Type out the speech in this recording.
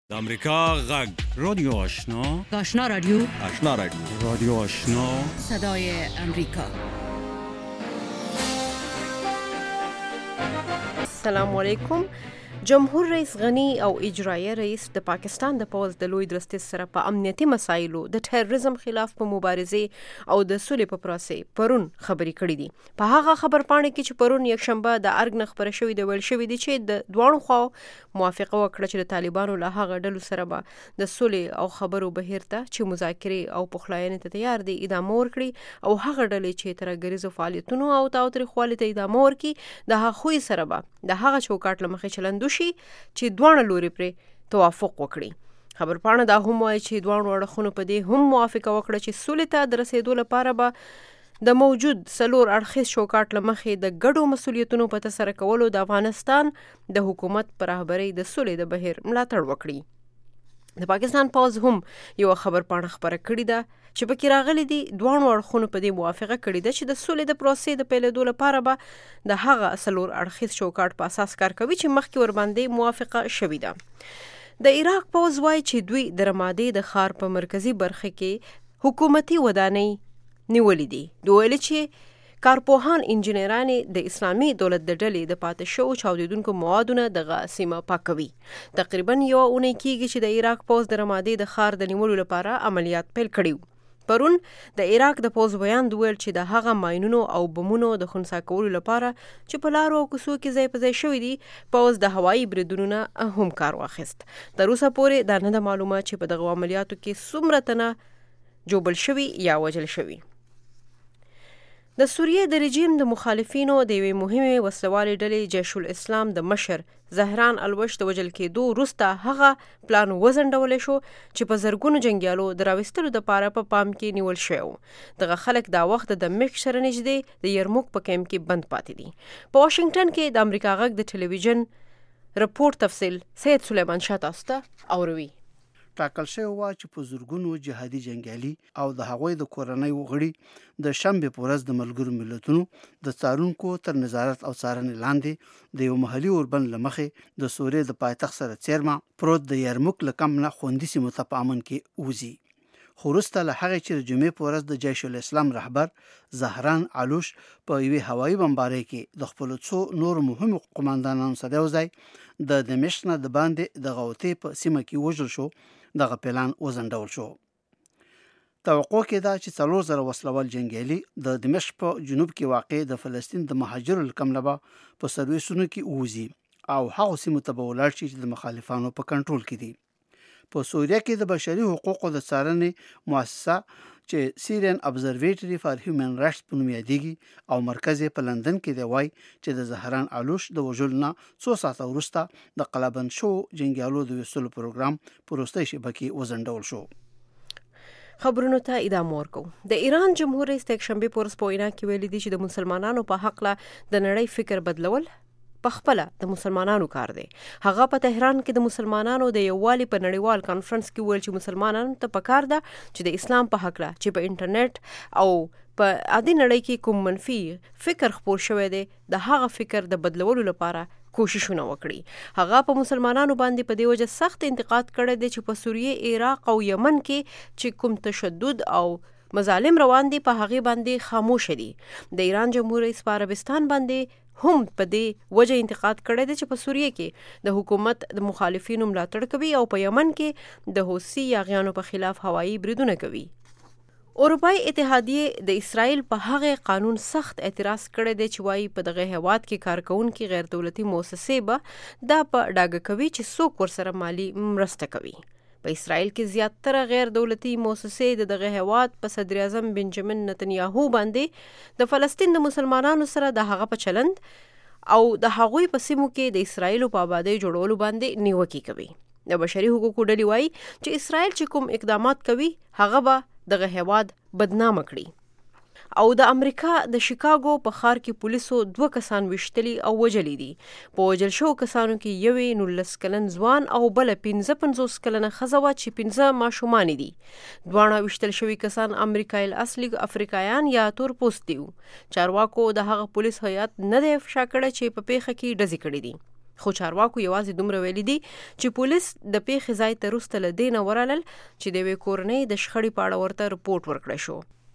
د امریکا غږ رادیو آشنا آشنا رادیو رادیو آشنا صدای امریکا. السلام علیکم. جمهور رئیس غنی او اجرایه رئیس د پاکستان د پوز د لوی درستي سره په امنیتي مسایلو د ټیرریزم خلاف په مبارزه او د سولې په پروسې پرون خبرې کړې دي. په هغه خبرپاڼه کې چې پرون یک شنبه د ارګ نه خبره شوې د ویل شوې دي چې د دوه خو موافقه وکړه چې د طالبانو له هغه ډلو سره به د سولې او خبرو بهیر ته چې مذاکره او پخلاینې ته تیار دي ادامه ورکړي او هغه ډلې چې ترګریزو فعالیتونو او تاوتریخوالي ته ادامه ورکړي د هغه خوې سره به د هغه چوکاټ لمخې چلندو شي چې دوه لوري پرې توافق وکړي. خبرپاڼه دا هم وایي چې دوه اړخونو په دې هم موافقه وکړه چې سولې ته د رسیدو لپاره به د موجود سلور اړخیز چوکاټ لمخې د ګډو مسؤلیتونو په ترسره کولو د افغانستان د حکومت پر رهبرۍ د سولې د بهیر ملاتړ وکړي. د پاکستان پوز هم یو خبرپاڼه خبره کړې ده چې پکې راغلي دي دوه اړخونو په دې موافقه کړې ده چې د سولې د پروسې د پیلېدو لپاره به د هغه سلور اړخیز چوکاټ په اساس کار کوي چې مخکې ورباندې موافقه شوې ده. د عراق پوز وایي چې دوی د رمادې د ښار په مرکزي برخه کې حکومتي ودانۍ نیولې دي. دوی ویلي چې کارپوهان انجینرانې د اسلامي دولت د ډلې د پاتې شوو چاودیدونکو موادونه دغه سیمه پاکوي. تقریبا یو اونۍ کېږي چې د عراق پوز د رمادې د ښار د نیولو لپاره عملیات پیل کړي. پرون د عراق د پوز بیان ویل چې د هغه ماینونو او بمونو د خنثی کولو لپاره چې په لارو او کوڅو کې ځای په ځای شوي دي پوز د هوایي بریدونو نه هم کار واخیست. تر اوسه پورې دا نه ده معلومه چې په دغه عملیاتو کې څومره تنه جوبل شوي یا وژل شوي. د سوریې د رژیم د مخالفینو د یوې مهمې وسلوالې ډلې جیش الاسلام د مشر زهران الوش د وژل کېدو وروسته هغه پلان وځنډولی شو چې په زرګونو جنګیالو د راوستلو دپاره په پام کې نیول شوی و. دغه خلک دا وخت د دمشق سره نږدې د یرموک په کیمپ کې بند پاتې دي. په واشنګټن کې د امریکا غږ د ټلویزیون رپورټ تفصیل سید سلیمان شاه تاسو ته اوروي. ټاکل شوی و چې په زرګونو جهادي جنګیالي او د هغوی د کورنۍ وغړي د شنبې په ورځ د ملګرو ملتونو د څارونکو تر نظارت او څارنې لاندې د یو محلي اوربند له مخې د سوریې د پایتخت سره څیرمه پروت د یرموک له کم نه خوندي سیمو ته په امن کې وځي. خو وروسته له هغې چې د جمعې په ورځ د جیش الاسلام رهبر زهران علوش په یوې هوایي بمبارۍ کې د خپلو څو نورو مهمو قماندانانو سره یو ځای د دمشق نه د باندې د غوطې په سیمه کې وژل شو. دغه پلان وځنډول شو. توقع کېده چې 4000 وسلوال جنګیالي د دمشق په جنوب کې واقع د فلسطین د مهاجرو لکم نه په سرویسونو کې ووځي او هغه سیمو ته به ولاړ شي چې د مخالفانو په کنټرول کې دي. په سوریه کې د بشري حقوقو د څارنې مؤسسه چې سیریان ابزرویټري فار هیومن رایټس په نوم یادېږي او مرکز یې په لندن کې دی وایي چې د زهران علوش د وژلو نه څو ساعته وروسته د قلابند شو جنګیالو د ویستلو پروګرام په وروستۍ شېبه کې وځنډول شو. خبرونو ته ادامه ورکو. د ایران جمهور رئیس د یکشنبې په ورځ په وینا کې ویلي دي چې د مسلمانانو په حق له د نړۍ فکر بدلول په خپله د مسلمانانو کار دی. هغه په تهران کې د مسلمانانو د یووالي په نړیوال کانفرنس کې ویل چې مسلمانانو ته پکار ده چې د اسلام په حق له چې په انټرنیټ او په عادي نړۍ کې کوم منفي فکر خپور شوی دی د هغه فکر د بدلولو لپاره کوششونه وکړي. هغه په مسلمانانو باندې په دې وجه سخت انتقاد کړی دی چې په سوریې، عراق او یمن کې چې کوم تشدد او مظالم روان دي په هغه باندې خاموش دي. د ایران جمهور رئیس په عربستان باندې هم په دې وجه انتقاد کړی دی چې په سوریې کې د حکومت د مخالفینو ملاتړ کوي او په یمن کې د حوثي یاغیانو په خلاف هوایي بریدونه کوي. اروپای اتحادیه د اسرائیل په هغه قانون سخت اعتراض کړی دی چې وایي په دغه هیواد کې کارکونکي غیر دولتي مؤسسې به دا په ډاګه کوي چې څوک ورسره مالی مرسته کوي. په اسرائیل کې زیاتره غیر دولتي مؤسسې د دغه هیواد په صدر اعظم بنجامین نتنیاهو باندې د فلسطین د مسلمانانو سره د هغه په چلند او د هغوی په سیمو کې د اسرائیل په آبادۍ جوړولو باندې نیوکې کوي. د بشري حقوقو ډلې وایي چې اسرائیل چې کوم اقدامات کوي هغه به دغه هیواد بدنامه کړي. او د امریکا د شیکاګو په ښار کې پولیسو 2 کسان وشتلي او وجلي دي. په وجل شو کسانو کې یوې 19 کلن ځوان او بل 55 کلنه ښځه وه چې 5 ماشومان دي. دواړه وشتل شوي کسان امریکایي اصلي افریقایان یا تور پوست دي. چارواکو د هغه پولیس هیات نه دی افشا کړی چې په پیښه کې ډزې کړې دي. خو چارواکو یوازې دومره ویلي دي چې پولیس د پیښې ځای ته وروسته له دې نه ورغلل چې د یوې کورنۍ د شخړې په اړه ورته رپورټ ورکړی شو.